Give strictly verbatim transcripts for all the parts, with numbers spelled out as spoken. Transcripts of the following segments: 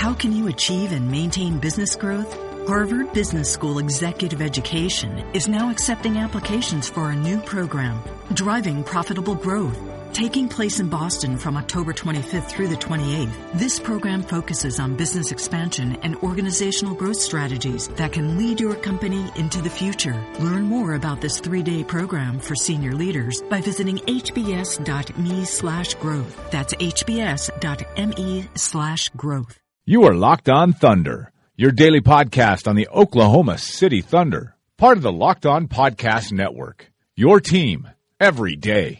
How can you achieve and maintain business growth? Harvard Business School Executive Education is now accepting applications for a new program, Driving Profitable Growth, taking place in Boston from October twenty-fifth through the twenty-eighth. This program focuses on business expansion and organizational growth strategies that can lead your company into the future. Learn more about this three-day program for senior leaders by visiting hbs.me slash growth. That's hbs.me slash growth. You are Locked On Thunder, your daily podcast on the Oklahoma City Thunder, part of the Locked On Podcast Network, your team every day.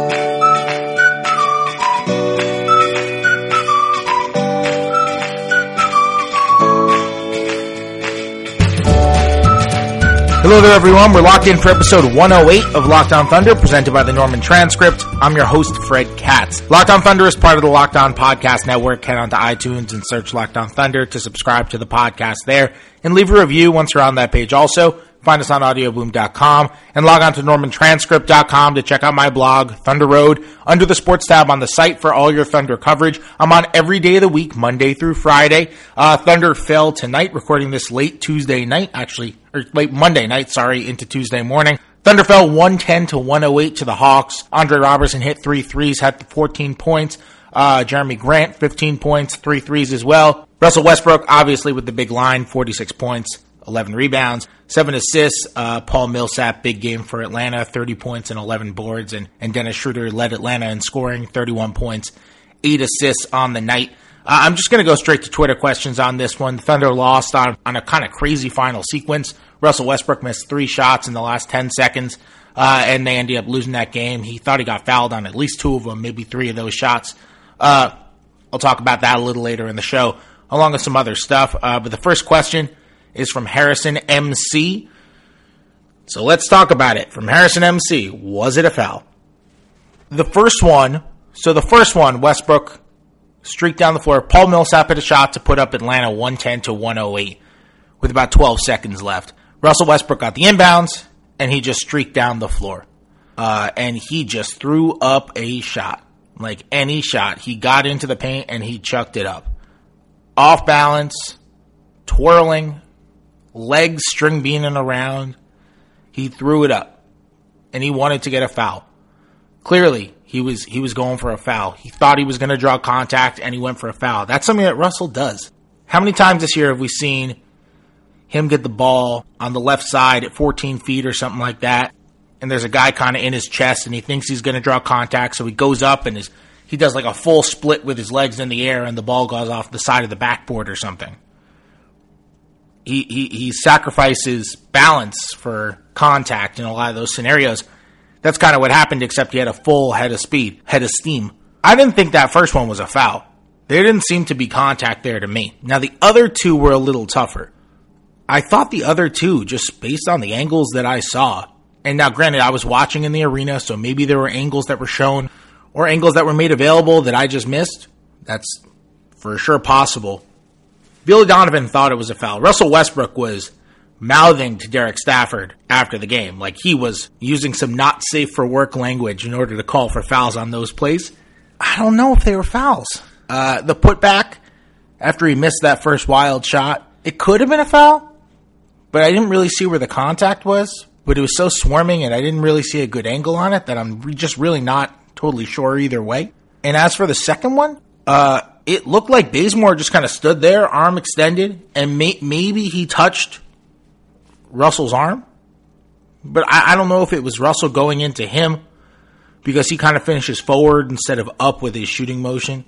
Hello there, everyone. We're locked in for episode one oh eight of Locked On Thunder, presented by the Norman Transcript. I'm your host, Fred Katz. Locked On Thunder is part of the Locked On Podcast Network. Head on to iTunes and search Locked On Thunder to subscribe to the podcast there, and leave a review once you're on that page. Also, find us on audio boom dot com and log on to norman transcript dot com to check out my blog, Thunder Road, under the sports tab on the site for all your Thunder coverage. I'm on every day of the week, Monday through Friday. Uh, Thunder fell tonight, recording this late Tuesday night, actually, or late Monday night, sorry, into Tuesday morning. Thunder fell one ten to one oh eight to the Hawks. Andre Robertson hit three threes, had fourteen points. Uh, Jeremy Grant, fifteen points, three threes as well. Russell Westbrook, obviously with the big line, forty-six points, eleven rebounds, seven assists. Uh, Paul Millsap, big game for Atlanta, thirty points and eleven boards. And, and Dennis Schroeder led Atlanta in scoring, thirty-one points, eight assists on the night. Uh, I'm just going to go straight to Twitter questions on this one. Thunder lost on, on a kind of crazy final sequence. Russell Westbrook missed three shots in the last ten seconds, uh, and they ended up losing that game. He thought he got fouled on at least two of them, maybe three of those shots. Uh, I'll talk about that a little later in the show, along with some other stuff. Uh, but the first question is from Harrison M C. So let's talk about it. From Harrison M C, was it a foul? The first one, so the first one, Westbrook streaked down the floor. Paul Millsap hit a shot to put up Atlanta one ten to one oh eight with about twelve seconds left. Russell Westbrook got the inbounds, and he just streaked down the floor. Uh, and he just threw up a shot. Like any shot. He got into the paint, and he chucked it up. Off balance, twirling, legs string beaning around. He threw it up, and he wanted to get a foul. Clearly, he was he was going for a foul. He thought he was going to draw contact, and he went for a foul. That's something that Russell does. How many times this year have we seen him get the ball on the left side at fourteen feet or something like that, and there's a guy kind of in his chest, and he thinks he's going to draw contact, so he goes up, and his, he does like a full split with his legs in the air, and the ball goes off the side of the backboard or something. He, he he sacrifices balance for contact in a lot of those scenarios. That's kind of what happened, except he had a full head of speed, head of steam. I didn't think that first one was a foul. There didn't seem to be contact there to me. Now, the other two were a little tougher. I thought the other two, just based on the angles that I saw, and now granted, I was watching in the arena, so maybe there were angles that were shown or angles that were made available that I just missed. That's for sure possible. Billy Donovan thought it was a foul. Russell Westbrook was mouthing to Derek Stafford after the game. Like he was using some not safe for work language in order to call for fouls on those plays. I don't know if they were fouls. Uh, the putback, after he missed that first wild shot, it could have been a foul, but I didn't really see where the contact was. But it was so swarming and I didn't really see a good angle on it that I'm re- just really not totally sure either way. And as for the second one, uh, it looked like Bazemore just kind of stood there, arm extended, and may- maybe he touched Russell's arm. But I-, I don't know if it was Russell going into him because he kind of finishes forward instead of up with his shooting motion.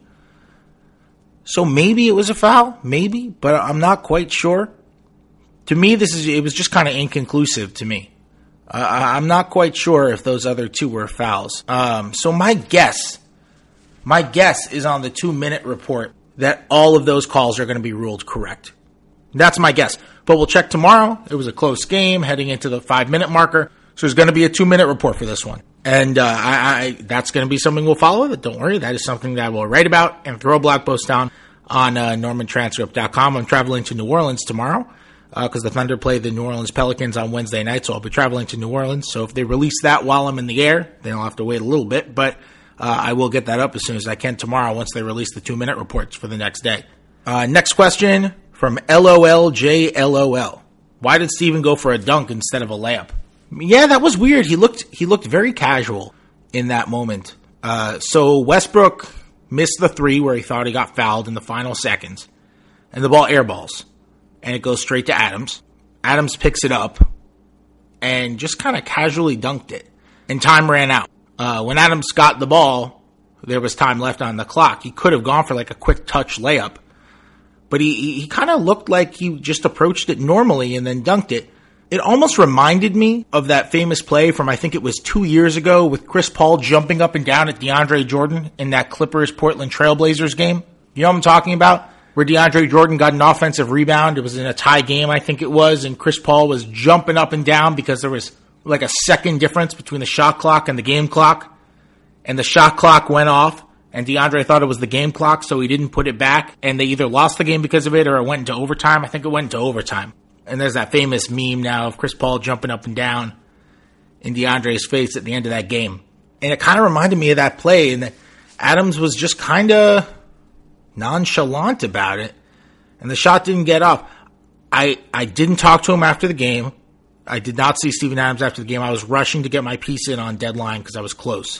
So maybe it was a foul, maybe, but I'm not quite sure. To me, this is it was just kind of inconclusive to me. Uh, I'm not quite sure if those other two were fouls. Um, so my guess, my guess is on the two-minute report that all of those calls are going to be ruled correct. That's my guess. But we'll check tomorrow. It was a close game heading into the five-minute marker. So there's going to be a two-minute report for this one. And uh, I, I, that's going to be something we'll follow. But don't worry, that is something that I will write about and throw a blog post down on uh, norman transcript dot com. I'm traveling to New Orleans tomorrow because uh, the Thunder play the New Orleans Pelicans on Wednesday night, so I'll be traveling to New Orleans. So if they release that while I'm in the air, then I'll have to wait a little bit. But uh, I will get that up as soon as I can tomorrow once they release the two-minute reports for the next day. Uh, next question from L O L J L O L. Why did Steven go for a dunk instead of a layup? Yeah, that was weird. He looked he looked very casual in that moment. Uh, so Westbrook missed the three where he thought he got fouled in the final seconds. And the ball airballs. And it goes straight to Adams. Adams picks it up and just kind of casually dunked it. And time ran out. Uh, when Adams got the ball, there was time left on the clock. He could have gone for like a quick touch layup. But he, he, he kind of looked like he just approached it normally and then dunked it. It almost reminded me of that famous play from, I think it was two years ago, with Chris Paul jumping up and down at DeAndre Jordan in that Clippers-Portland Trailblazers game. You know what I'm talking about? Where DeAndre Jordan got an offensive rebound. It was in a tie game, I think it was, and Chris Paul was jumping up and down because there was like a second difference between the shot clock and the game clock. And the shot clock went off, and DeAndre thought it was the game clock, so he didn't put it back. And they either lost the game because of it or it went into overtime. I think it went into overtime. And there's that famous meme now of Chris Paul jumping up and down in DeAndre's face at the end of that game. And it kind of reminded me of that play, and that Adams was just kind of nonchalant about it. And the shot didn't get off. I, I didn't talk to him after the game. I did not see Steven Adams after the game. I was rushing to get my piece in on deadline because I was close.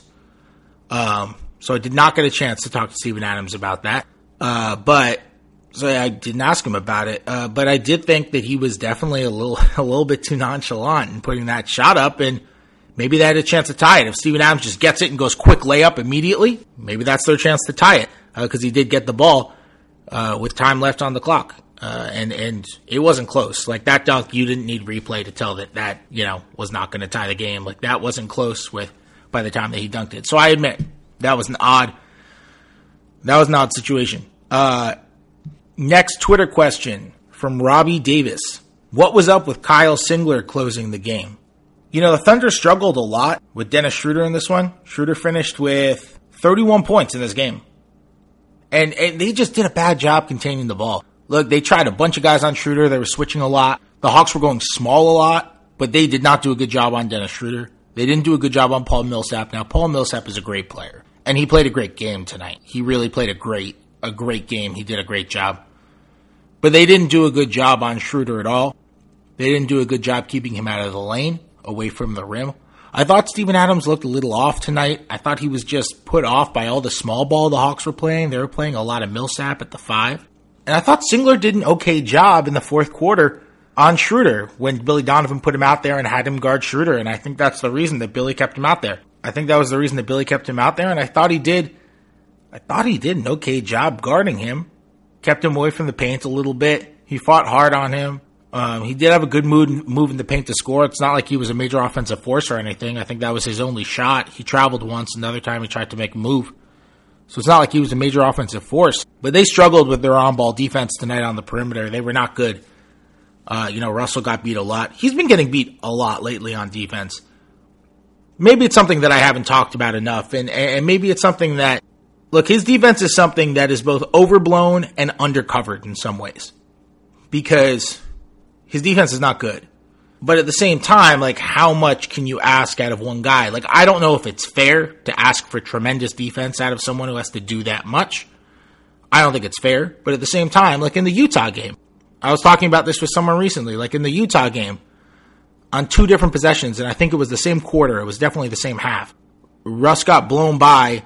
Um, so I did not get a chance to talk to Steven Adams about that. Uh, but... So I didn't ask him about it, uh, but I did think that he was definitely a little a little bit too nonchalant in putting that shot up, and maybe they had a chance to tie it. If Steven Adams just gets it and goes quick layup immediately, maybe that's their chance to tie it, because uh, he did get the ball uh, with time left on the clock, uh, and and it wasn't close. Like that dunk, you didn't need replay to tell that that you know was not going to tie the game. Like that wasn't close with by the time that he dunked it. So I admit that was an odd that was an odd situation. Uh, Next Twitter question from Robbie Davis. What was up with Kyle Singler closing the game? You know, the Thunder struggled a lot with Dennis Schroeder in this one. Schroeder finished with thirty-one points in this game. And, and they just did a bad job containing the ball. Look, they tried a bunch of guys on Schroeder. They were switching a lot. The Hawks were going small a lot, but they did not do a good job on Dennis Schroeder. They didn't do a good job on Paul Millsap. Now, Paul Millsap is a great player, and he played a great game tonight. He really played a great a great game. He did a great job. But they didn't do a good job on Schroeder at all. They didn't do a good job keeping him out of the lane, away from the rim. I thought Steven Adams looked a little off tonight. I thought he was just put off by all the small ball the Hawks were playing. They were playing a lot of Millsap at the five. And I thought Singler did an okay job in the fourth quarter on Schroeder when Billy Donovan put him out there and had him guard Schroeder. And I think that's the reason that Billy kept him out there. I think that was the reason that Billy kept him out there. And I thought he did, I thought he did an okay job guarding him. Kept him away from the paint a little bit. He fought hard on him. Um, he did have a good mood, move in the paint to score. It's not like he was a major offensive force or anything. I think that was his only shot. He traveled once. Another time he tried to make a move. So it's not like he was a major offensive force. But they struggled with their on-ball defense tonight on the perimeter. They were not good. Uh, you know, Russell got beat a lot. He's been getting beat a lot lately on defense. Maybe it's something that I haven't talked about enough. And, and maybe it's something that, look, his defense is something that is both overblown and undercovered in some ways. Because his defense is not good. But at the same time, like, how much can you ask out of one guy? Like, I don't know if it's fair to ask for tremendous defense out of someone who has to do that much. I don't think it's fair. But at the same time, like in the Utah game, I was talking about this with someone recently. Like in the Utah game, on two different possessions, and I think it was the same quarter, it was definitely the same half, Russ got blown by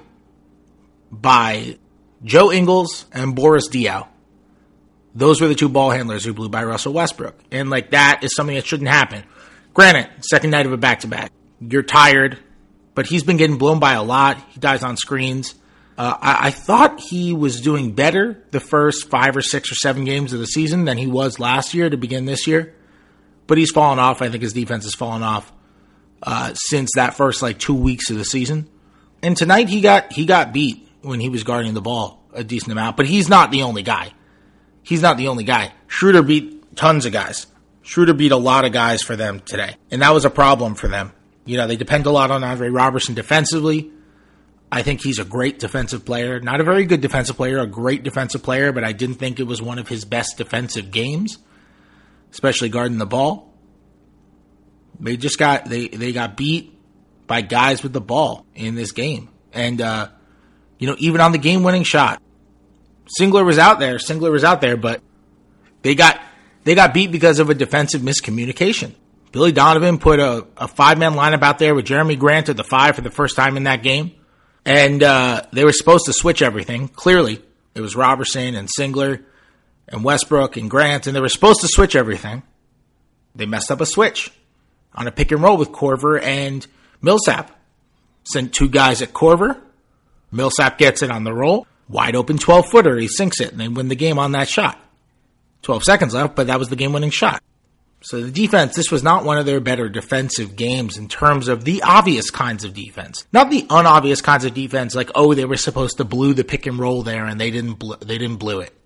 by Joe Ingles and Boris Diaw. Those were the two ball handlers who blew by Russell Westbrook. And, like, that is something that shouldn't happen. Granted, second night of a back-to-back. You're tired, but he's been getting blown by a lot. He dies on screens. Uh, I, I thought he was doing better the first five or six or seven games of the season than he was last year to begin this year. But he's fallen off. I think his defense has fallen off uh, since that first, like, two weeks of the season. And tonight he got he got beat when he was guarding the ball a decent amount. But he's not the only guy. He's not the only guy. Schroeder beat tons of guys. Schroeder beat a lot of guys for them today. And that was a problem for them. You know, they depend a lot on Andre Robertson defensively. I think he's a great defensive player. Not a very good defensive player, a great defensive player, but I didn't think it was one of his best defensive games, especially guarding the ball. They just got, they, they got beat by guys with the ball in this game. And, uh, you know, even on the game-winning shot, Singler was out there. Singler was out there, but they got they got beat because of a defensive miscommunication. Billy Donovan put a, a five-man lineup out there with Jeremy Grant at the five for the first time in that game. And uh, they were supposed to switch everything. Clearly, it was Robertson and Singler and Westbrook and Grant, and they were supposed to switch everything. They messed up a switch on a pick and roll with Korver and Millsap. Sent two guys at Korver. Millsap gets it on the roll. Wide open twelve-footer. He sinks it, and they win the game on that shot. twelve seconds left, but that was the game-winning shot. So the defense, this was not one of their better defensive games in terms of the obvious kinds of defense. Not the unobvious kinds of defense, like, oh, they were supposed to blue the pick and roll there, and they didn't bl- they didn't blue it.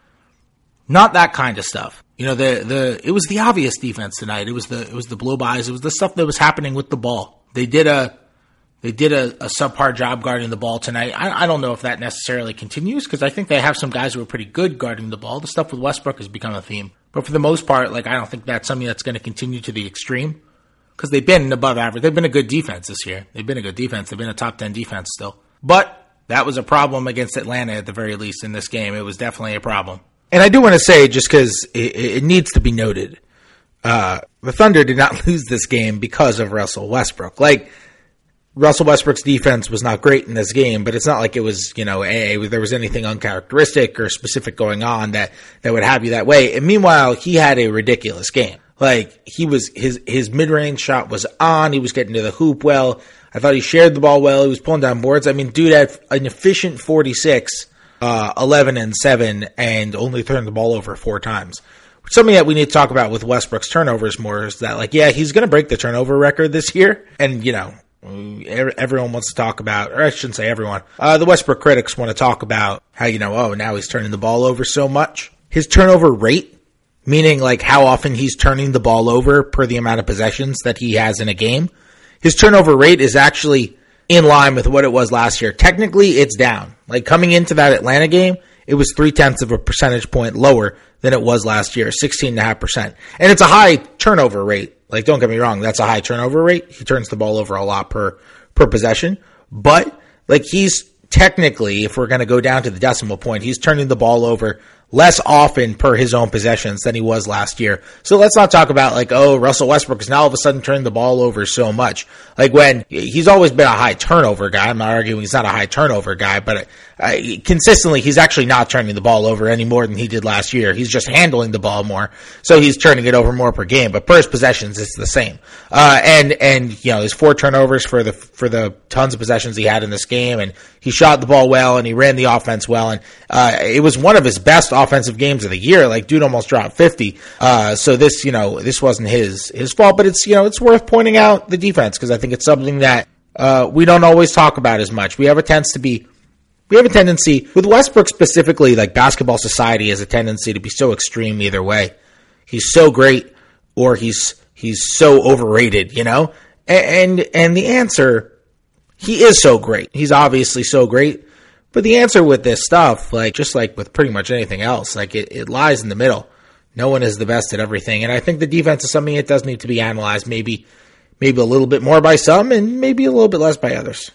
Not that kind of stuff. You know, the the it was the obvious defense tonight. It was the it was the blow-bys. It was the stuff that was happening with the ball. They did a They did a, a subpar job guarding the ball tonight. I, I don't know if that necessarily continues because I think they have some guys who are pretty good guarding the ball. The stuff with Westbrook has become a theme. But for the most part, like I don't think that's something that's going to continue to the extreme because they've been above average. They've been a good defense this year. They've been a good defense. They've been a top ten defense still. But that was a problem against Atlanta at the very least in this game. It was definitely a problem. And I do want to say, just because it, it needs to be noted, uh, the Thunder did not lose this game because of Russell Westbrook. Like, Russell Westbrook's defense was not great in this game, but it's not like it was, you know, a, there was anything uncharacteristic or specific going on that, that would have you that way. And meanwhile, he had a ridiculous game. Like, he was, his, his mid-range shot was on. He was getting to the hoop well. I thought he shared the ball well. He was pulling down boards. I mean, dude had an efficient forty-six, uh, eleven and seven, and only turned the ball over four times. Something that we need to talk about with Westbrook's turnovers more is that, like, yeah, he's going to break the turnover record this year. And, you know, everyone wants to talk about, or I shouldn't say everyone, uh, the Westbrook critics want to talk about how, you know, oh, now he's turning the ball over so much. His turnover rate, meaning like how often he's turning the ball over per the amount of possessions that he has in a game, his turnover rate is actually in line with what it was last year. Technically, it's down. Like coming into that Atlanta game, it was three-tenths of a percentage point lower than it was last year, sixteen point five percent. And it's a high turnover rate. Like, don't get me wrong, that's a high turnover rate. He turns the ball over a lot per, per possession. But, like, he's technically, if we're going to go down to the decimal point, he's turning the ball over less often per his own possessions than he was last year. So let's not talk about, like, oh, Russell Westbrook is now all of a sudden turning the ball over so much. Like, when he's always been a high turnover guy. I'm not arguing he's not a high turnover guy, but uh, consistently, he's actually not turning the ball over any more than he did last year. He's just handling the ball more, so he's turning it over more per game. But per his possessions, it's the same. Uh, and and you know, his four turnovers for the for the tons of possessions he had in this game, and he shot the ball well, and he ran the offense well, and uh, it was one of his best offensive games of the year. Like, dude almost dropped fifty. Uh, so this, you know, this wasn't his his fault, but it's, you know, it's worth pointing out the defense because I think it's something that uh, we don't always talk about as much. We have a tendency to be. We have a tendency, with Westbrook specifically, like basketball society has a tendency to be so extreme either way. He's so great or he's he's so overrated, you know? And and the answer, he is so great. He's obviously so great. But the answer with this stuff, like just like with pretty much anything else, like it, it lies in the middle. No one is the best at everything. And I think the defense is something that does need to be analyzed, maybe maybe a little bit more by some and maybe a little bit less by others.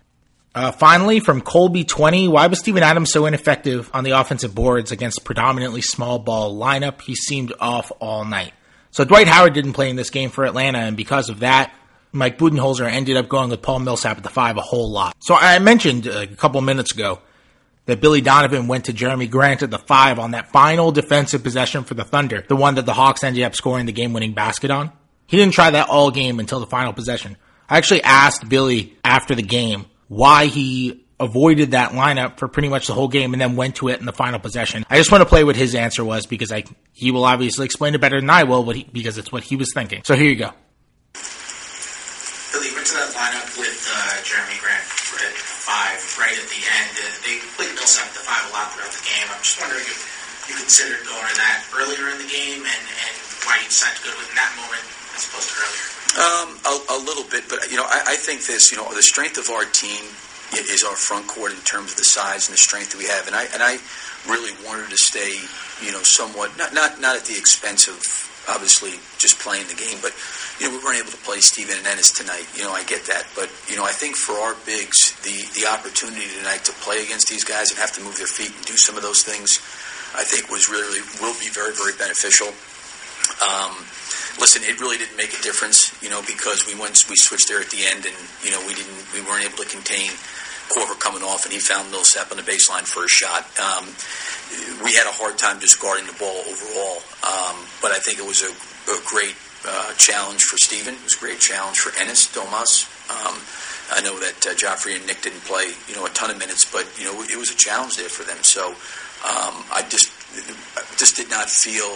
Uh, finally, from Colby twenty, why was Steven Adams so ineffective on the offensive boards against predominantly small ball lineup? He seemed off all night. So Dwight Howard didn't play in this game for Atlanta, and because of that, Mike Budenholzer ended up going with Paul Millsap at the five a whole lot. So I mentioned a couple minutes ago that Billy Donovan went to Jeremy Grant at the five on that final defensive possession for the Thunder, the one that the Hawks ended up scoring the game-winning basket on. He didn't try that all game until the final possession. I actually asked Billy after the game why he avoided that lineup for pretty much the whole game and then went to it in the final possession. I just want to play what his answer was because I he will obviously explain it better than I will, but he, because it's what he was thinking. So here you go. Billy went to that lineup with uh, Jeremy Grant at five right at the end. Uh, they played Millsap at the five a lot throughout the game. I'm just wondering if you considered going to that earlier in the game and, and why you decided to go to it in that moment as opposed to earlier. Um, a, a little bit, but you know, I, I think this. You know, the strength of our team is our front court in terms of the size and the strength that we have, and I and I really wanted to stay, you know, somewhat not not not at the expense of obviously just playing the game, but you know, we weren't able to play Steven and Ennis tonight. You know, I get that, but you know, I think for our bigs, the, the opportunity tonight to play against these guys and have to move their feet and do some of those things, I think was really, will be very, very beneficial. Um, listen, it really didn't make a difference, you know, because we went, we switched there at the end, and you know, we didn't, we weren't able to contain Korver coming off, and he found Millsap on the baseline for a shot. Um, we had a hard time just guarding the ball overall, um, but I think it was a, a great uh, challenge for Steven. It was a great challenge for Enes Domas. Um, I know that uh, Joffrey and Nick didn't play, you know, a ton of minutes, but you know, it was a challenge there for them. So um, I just, just did not feel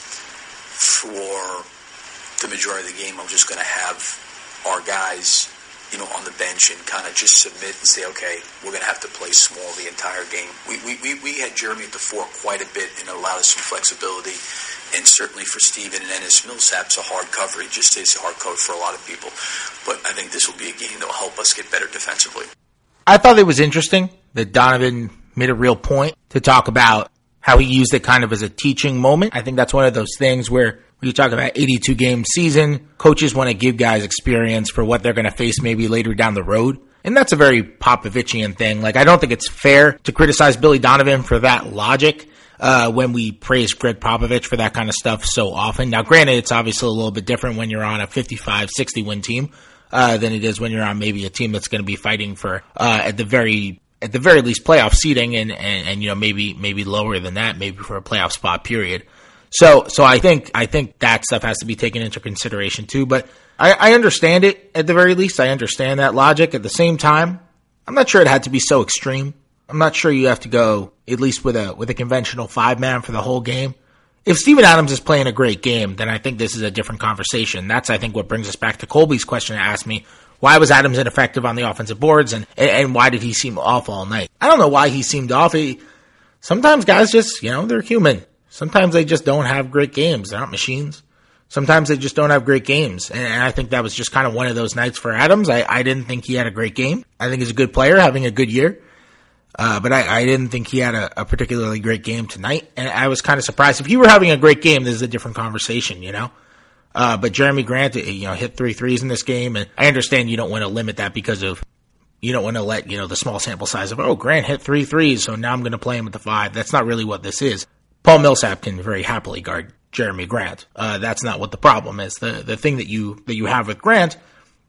for the majority of the game I'm just going to have our guys, you know, on the bench and kind of just submit and say, okay, we're going to have to play small the entire game. We, we we we had Jeremy at the four quite a bit, and it allowed us some flexibility. And certainly for Steven and Enes, Millsap's a hard cover. He just is a hard cover for a lot of people. But I think this will be a game that will help us get better defensively. I thought it was interesting that Donovan made a real point to talk about how he used it kind of as a teaching moment. I think that's one of those things where when you talk about eighty-two game season, coaches want to give guys experience for what they're going to face maybe later down the road. And that's a very Popovichian thing. Like, I don't think it's fair to criticize Billy Donovan for that logic uh, when we praise Greg Popovich for that kind of stuff so often. Now, granted, it's obviously a little bit different when you're on a fifty-five sixty win team uh, than it is when you're on maybe a team that's going to be fighting for, uh, at the very at the very least, playoff seeding and, and, and you know, maybe maybe lower than that, maybe for a playoff spot period. So, so I think, I think that stuff has to be taken into consideration too, but I, I understand it at the very least. I understand that logic. At the same time, I'm not sure it had to be so extreme. I'm not sure you have to go at least with a, with a conventional five man for the whole game. If Steven Adams is playing a great game, then I think this is a different conversation. That's, I think, what brings us back to Colby's question to ask me, why was Adams ineffective on the offensive boards and, and why did he seem off all night? I don't know why he seemed off. He, sometimes guys just, you know, they're human. Sometimes they just don't have great games. They're not machines. Sometimes they just don't have great games. And I think that was just kind of one of those nights for Adams. I, I didn't think he had a great game. I think he's a good player having a good year. Uh, but I, I didn't think he had a, a particularly great game tonight. And I was kind of surprised. If he were having a great game, this is a different conversation, you know? Uh, but Jeremy Grant, you know, hit three threes in this game. And I understand you don't want to limit that because of, you don't want to let, you know, the small sample size of, oh, Grant hit three threes, so now I'm going to play him at the five. That's not really what this is. Paul Millsap can very happily guard Jeremy Grant. Uh, that's not what the problem is. The the thing that you that you have with Grant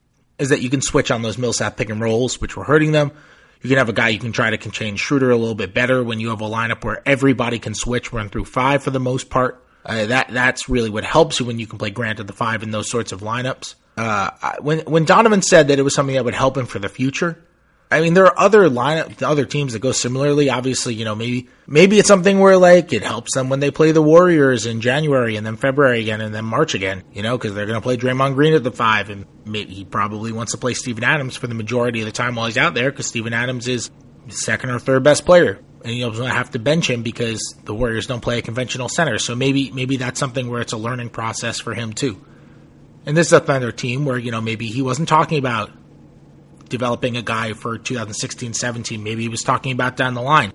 is that you can switch on those Millsap pick and rolls, which were hurting them. You can have a guy you can try to contain Schroeder a little bit better when you have a lineup where everybody can switch, run through five for the most part. Uh, that that's really what helps you when you can play Grant at the five in those sorts of lineups. Uh, when when Donovan said that it was something that would help him for the future, I mean, there are other lineup, other teams that go similarly. Obviously, you know, maybe maybe it's something where, like, it helps them when they play the Warriors in January and then February again and then March again, you know, because they're going to play Draymond Green at the five, and maybe he probably wants to play Steven Adams for the majority of the time while he's out there because Steven Adams is second or third best player, and you'll have to bench him because the Warriors don't play a conventional center. So maybe maybe that's something where it's a learning process for him too. And this is another team where, you know, maybe he wasn't talking about developing a guy for two thousand sixteen seventeen. Maybe he was talking about down the line.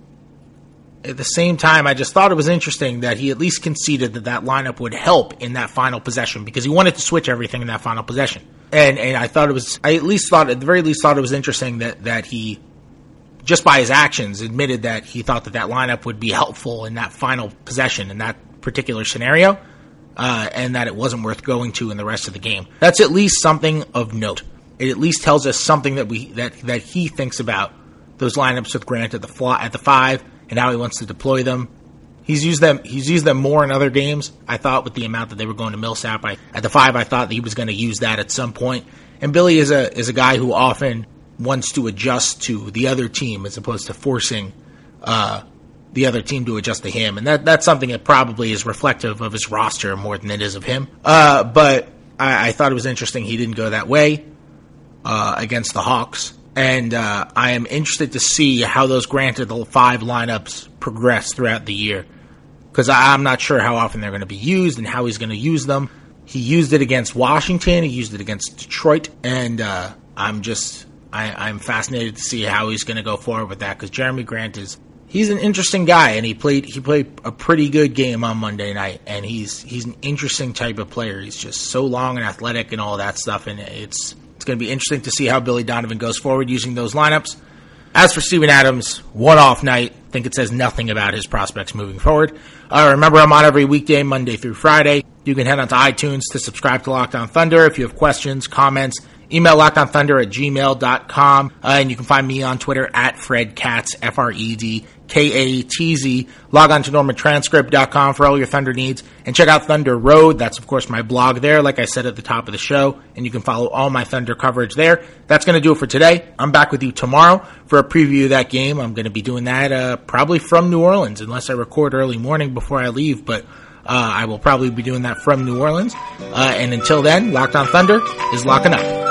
At the same time, I just thought it was interesting that he at least conceded that that lineup would help in that final possession because he wanted to switch everything in that final possession. And and I thought it was, I at least thought, at the very least thought it was interesting that, that he, just by his actions, admitted that he thought that that lineup would be helpful in that final possession in that particular scenario, uh, and that it wasn't worth going to in the rest of the game. That's at least something of note. It at least tells us something that we that, that he thinks about those lineups with Grant at the fly, at the five and how he wants to deploy them. He's used them. He's used them more in other games. I thought with the amount that they were going to Millsap, I, at the five, I thought that he was going to use that at some point. And Billy is a is a guy who often wants to adjust to the other team as opposed to forcing uh, the other team to adjust to him. And that that's something that probably is reflective of his roster more than it is of him. Uh, but I, I thought it was interesting he didn't go that way. Uh, against the Hawks, and uh, I am interested to see how those granted the five lineups progress throughout the year, because I'm not sure how often they're going to be used and how he's going to use them. He used it against Washington, he used it against Detroit, and uh, I'm just I, I'm fascinated to see how he's going to go forward with that, because Jeremy Grant is he's an interesting guy, and he played he played a pretty good game on Monday night, and he's he's an interesting type of player. He's just so long and athletic and all that stuff, and it's It's going to be interesting to see how Billy Donovan goes forward using those lineups. As for Steven Adams, one-off night. I think it says nothing about his prospects moving forward. Uh, remember, I'm on every weekday, Monday through Friday. You can head on to iTunes to subscribe to Locked On Thunder. If you have questions, comments, email lockedonthunder at gmail dot com. Uh, and you can find me on Twitter at Fred Katz, F R E D K A T Z. Log on to norman transcript dot com for all your Thunder needs. And check out Thunder Road. That's, of course, my blog there, like I said at the top of the show. And you can follow all my Thunder coverage there. That's going to do it for today. I'm back with you tomorrow for a preview of that game. I'm going to be doing that uh, probably from New Orleans, unless I record early morning before I leave. But uh, I will probably be doing that from New Orleans. Uh, and until then, Locked On Thunder is locking up.